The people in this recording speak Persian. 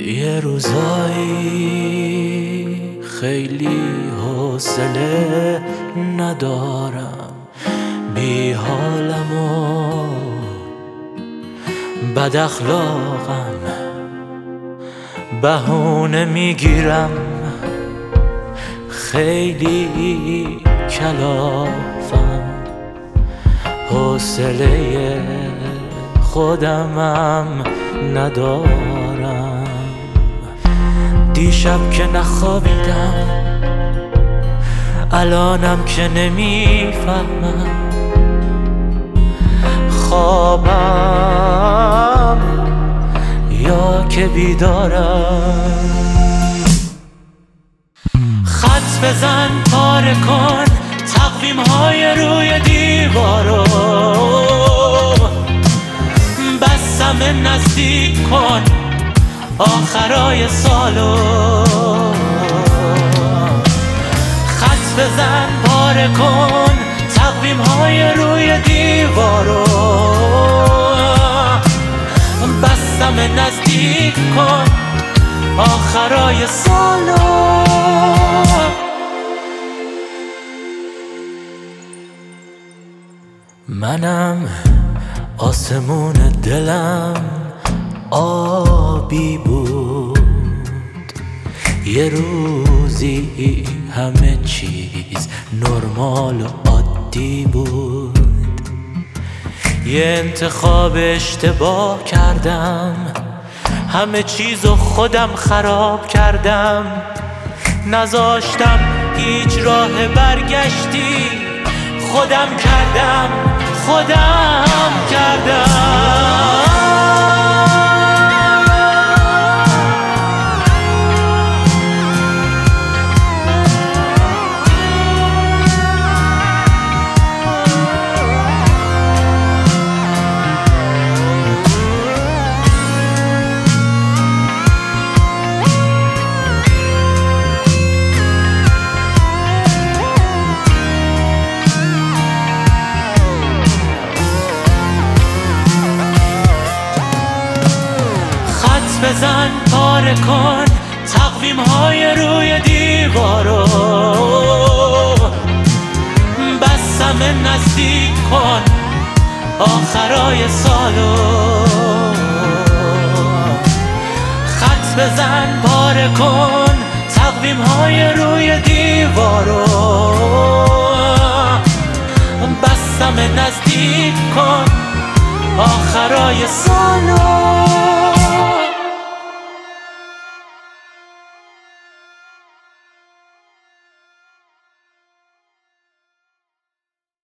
یه روزایی خیلی حوصله ندارم، بی حالم و بد اخلاقم، بهونه میگیرم، خیلی کلافم، حوصله خودمم ندارم. دیشب که نخوابیدم، الانم که نمیفهمم، خوابم یا که بیدارم. خط بزن پاره کن تقویم‌های روی دیوارو، بسم نزدیک کن آخرای سالو. خط بزن پاره کن تقویم‌های روی دیوارو، بسم نزدیک کن آخرای سالو. منم آسمون دلم آبی بود، یه روزی همه چیز نرمال و عادی بود. یه انتخاب اشتباه کردم، همه چیزو خودم خراب کردم، نذاشتم هیچ راه برگشتی، خودم کردم. بزن پاره کن تقویم‌های روی دیوارو، بسم نزدیک کن آخرای سالو. خط بزن پاره کن تقویم‌های روی دیوارو، بسم نزدیک کن آخرای سالو.